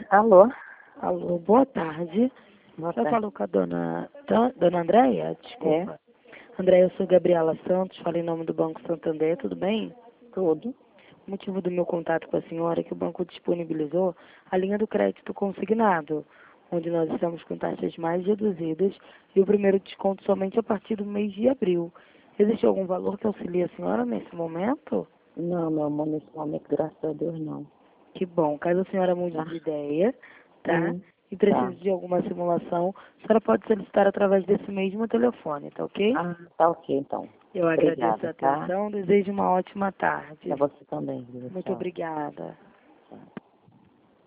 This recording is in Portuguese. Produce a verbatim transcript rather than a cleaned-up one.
Alô? Alô, boa tarde. Boa Eu tarde. falo com a dona, Tan- dona Andréia? Desculpa. É, Andréia, eu sou Gabriela Santos, falo em nome do Banco Santander, tudo bem? tudo. O motivo do meu contato com a senhora é que o banco disponibilizou a linha do crédito consignado, onde nós estamos com taxas mais reduzidas e o primeiro desconto somente a partir do mês de abril. Existe algum valor que auxilie a senhora nesse momento? Não, meu amor, nesse momento, graças a Deus, não. Que bom. Caso a senhora mude Tá? de ideia, tá? Hum, E tá. precise de alguma simulação, a senhora pode solicitar através desse mesmo telefone, tá ok? Ah, tá ok, então. Eu agradeço a Obrigada, tá? atenção, desejo uma ótima tarde. Pra você também, viu? Muito Tchau. obrigada.